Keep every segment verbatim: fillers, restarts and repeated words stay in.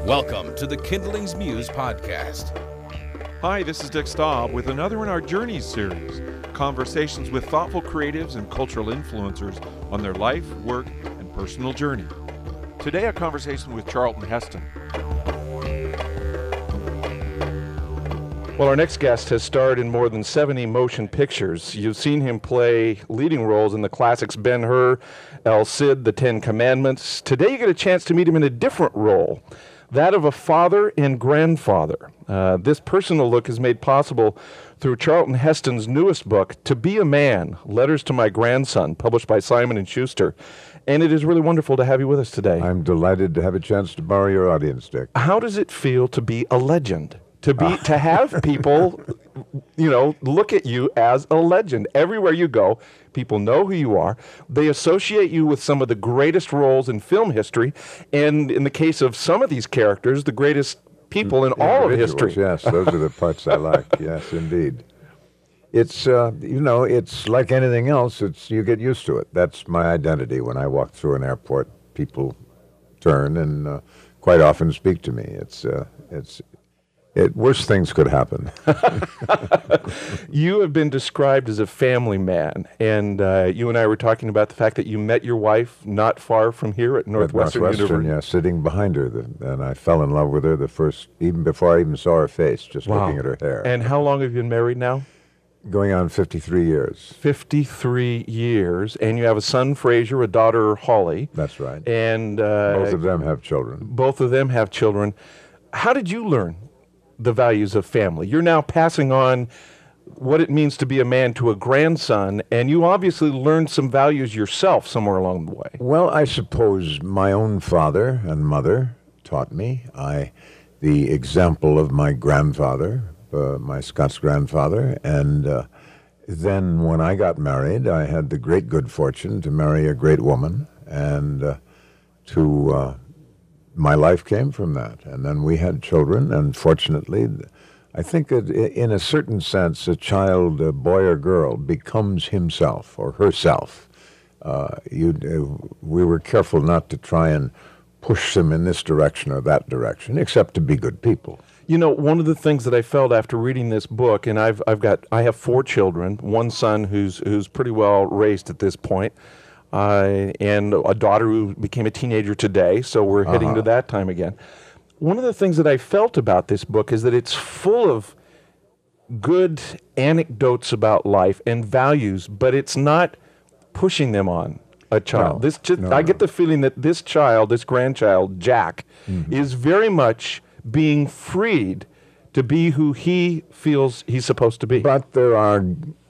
Welcome to the Kindlings Muse podcast. Hi, this is Dick Staub with another in our Journeys series, conversations with thoughtful creatives and cultural influencers on their life, work, and personal journey. Today, a conversation with Charlton Heston. Well, our next guest has starred in more than seventy motion pictures. You've seen him play leading roles in the classics Ben-Hur, El Cid, The Ten Commandments. Today, you get a chance to meet him in a different role, that of a father and grandfather. Uh, this personal look is made possible through Charlton Heston's newest book, To Be a Man, Letters to My Grandson, published by Simon and Schuster. And it is really wonderful to have you with us today. I'm delighted to have a chance to borrow your audience, Dick. How does it feel to be a legend? To be to have people, you know, look at you as a legend. Everywhere you go, people know who you are. They associate you with some of the greatest roles in film history, and in the case of some of these characters, the greatest people in all of history. Yes, those are the parts I like. Yes, indeed. It's, uh, you know, it's like anything else. It's you get used to it. That's my identity. When I walk through an airport, people turn and uh, quite often speak to me. It's, uh, it's. It, worse things could happen. You have been described as a family man, and uh, you and I were talking about the fact that you met your wife not far from here at Northwestern, at Northwestern University. Yeah, sitting behind her, the, and I fell in love with her the first, even before I even saw her face, just Wow. looking at her hair. And how long have you been married now? Going on fifty-three years. fifty-three years, and you have a son, Fraser, a daughter, Holly. That's right. And uh, Both of them have children. Both of them have children. How did you learn the values of family? You're now passing on what it means to be a man to a grandson, and you obviously learned some values yourself somewhere along the way. Well, I suppose my own father and mother taught me. I, the example of my grandfather, uh, my Scots grandfather, and uh, then when I got married, I had the great good fortune to marry a great woman, and uh, to uh, my life came from that. And then we had children, and fortunately, I think that in a certain sense, a child, a boy or girl, becomes himself or herself. Uh, you, uh, we were careful not to try and push them in this direction or that direction, except to be good people. You know, one of the things that I felt after reading this book, and I've I've got I have four children, one son who's who's pretty well raised at this point, Uh, and a daughter who became a teenager today, so we're heading Uh-huh. to that time again. One of the things that I felt about this book is that it's full of good anecdotes about life and values, but it's not pushing them on a child. No, This just, no, I no. get the feeling that this child, this grandchild, Jack, Mm-hmm. is very much being freed to be who he feels he's supposed to be. But there are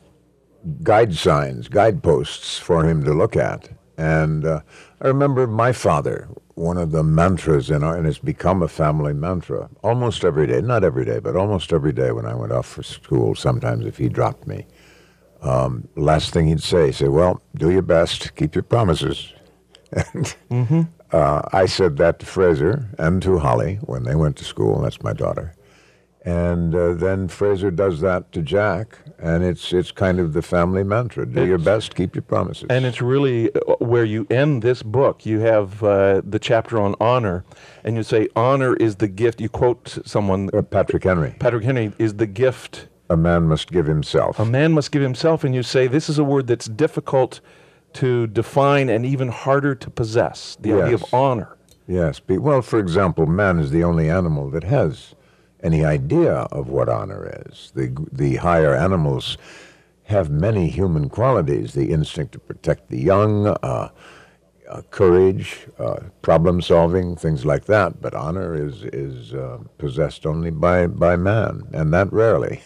guide signs, guideposts for him to look at. And uh, I remember my father, one of the mantras in our, and it's become a family mantra, almost every day, not every day, but almost every day when I went off for school, sometimes if he dropped me, um, last thing he'd say, he'd say, well, do your best, keep your promises. And Mm-hmm. uh, I said that to Fraser and to Holly when they went to school, that's my daughter. And uh, then Fraser does that to Jack, and it's it's kind of the family mantra. Do your best, keep your promises. And it's really uh, where you end this book. You have uh, the chapter on honor, and you say, honor is the gift. You quote someone, Uh, Patrick Henry. Patrick Henry, is the gift A man must give himself. a man must give himself. And you say, this is a word that's difficult to define and even harder to possess, the idea of Yes. honor. Yes. Be, well, for example, man is the only animal that has any idea of what honor is. The, the higher animals have many human qualities, the instinct to protect the young, uh, uh, courage, uh, problem solving, things like that. But honor is, is uh, possessed only by, by man, and that rarely.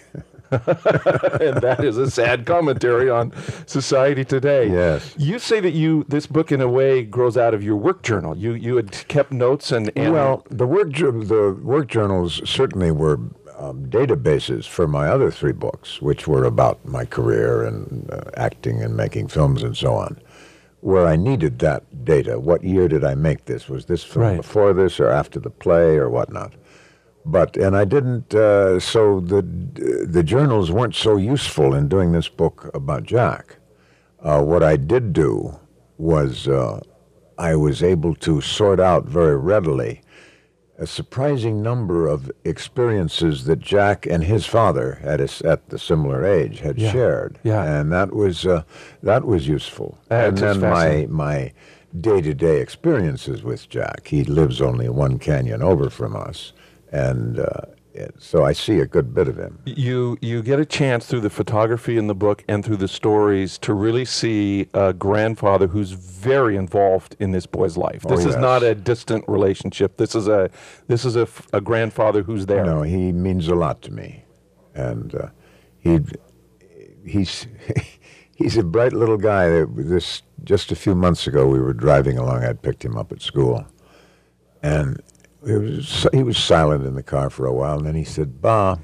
And that is a sad commentary on society today. Yes. You say that you this book, in a way, grows out of your work journal. You you had kept notes and, and Well, the work jour- the work journals certainly were um, databases for my other three books, which were about my career and uh, acting and making films and so on, where I needed that data. What year did I make this? Was this film Right. before this or after the play or whatnot? But, and I didn't, uh, so the the journals weren't so useful in doing this book about Jack. Uh, what I did do was uh, I was able to sort out very readily a surprising number of experiences that Jack and his father, at a, at the similar age, had Yeah. shared. Yeah. And that was uh, that was useful. Uh, and it's then my fascinating. my day-to-day experiences with Jack. He lives only one canyon over from us, and uh, it, so I see a good bit of him. You you get a chance through the photography in the book and through the stories to really see a grandfather who's very involved in this boy's life. Oh, This is yes. not a distant relationship. This is a this is a, f- a grandfather who's there. No, he means a lot to me, and uh, he he's he's a bright little guy. That This just a few months ago, we were driving along. I'd picked him up at school, and it was, he was silent in the car for a while, and then he said, "Ba,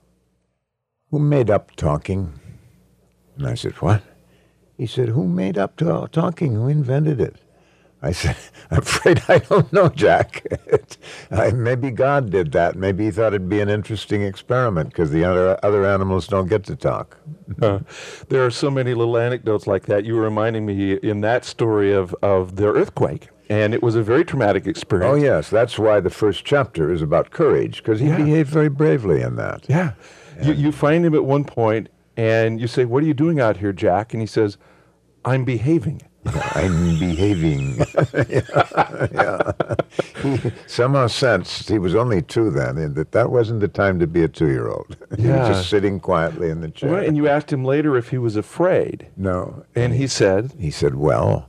who made up talking?" And I said, "What?" He said, "Who made up ta- talking? Who invented it?" I said, "I'm afraid I don't know, Jack. I, maybe God did that. Maybe he thought it'd be an interesting experiment because the other other animals don't get to talk." Uh, there are so many little anecdotes like that. You were reminding me in that story of, of the earthquake, and it was a very traumatic experience. Oh, yes. That's why the first chapter is about courage, because he Yeah. behaved very bravely in that. Yeah. You, you find him at one point, and you say, "What are you doing out here, Jack?" And he says, "I'm behaving." I'm behaving. yeah, yeah. He somehow sensed, he was only two then, and that that wasn't the time to be a two-year-old. He Yeah. was just sitting quietly in the chair. Well, and you asked him later if he was afraid, No. and he said, He said, "Well,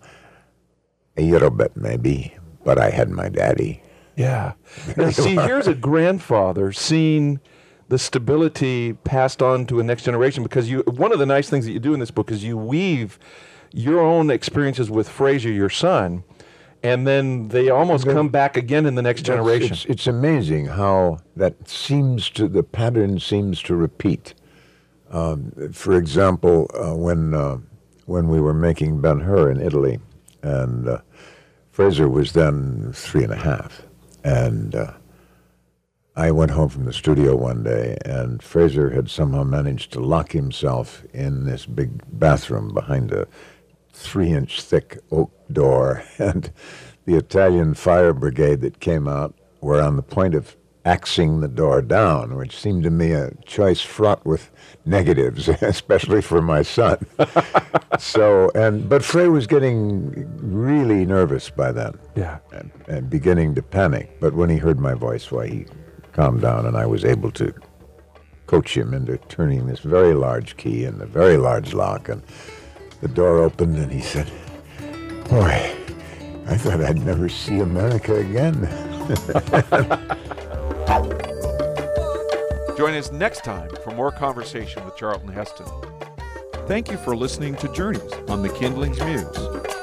a little bit maybe, but I had my daddy." yeah. Now, see, here's a grandfather seeing the stability passed on to a next generation, because you. One of the nice things that you do in this book is you weave your own experiences with Fraser, your son, and then they almost Then- come back again in the next That's- generation. It's, it's amazing how that seems to, the pattern seems to repeat. Um, for example, uh, when uh, when we were making Ben-Hur in Italy, and uh, Fraser was then three and a half, and uh, I went home from the studio one day, and Fraser had somehow managed to lock himself in this big bathroom behind a three-inch thick oak door, and the Italian fire brigade that came out were on the point of axing the door down, which seemed to me a choice fraught with negatives, especially for my son. So, and but Frey was getting really nervous by then, Yeah. and, and beginning to panic. But when he heard my voice, why, he calmed down, and I was able to coach him into turning this very large key in the very large lock, and the door opened, and he said, "Boy, I thought I'd never see America again." Join us next time for more conversation with Charlton Heston. Thank you for listening to Journeys on the Kindling's Muse.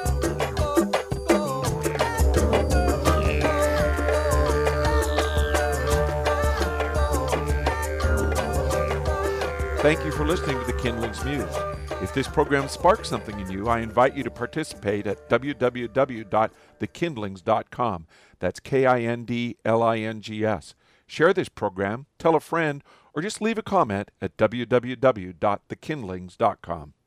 Thank you for listening to the Kindling's Muse. If this program sparks something in you, I invite you to participate at w w w dot the kindlings dot com. That's K I N D L I N G S. Share this program, tell a friend, or just leave a comment at w w w dot the kindlings dot com.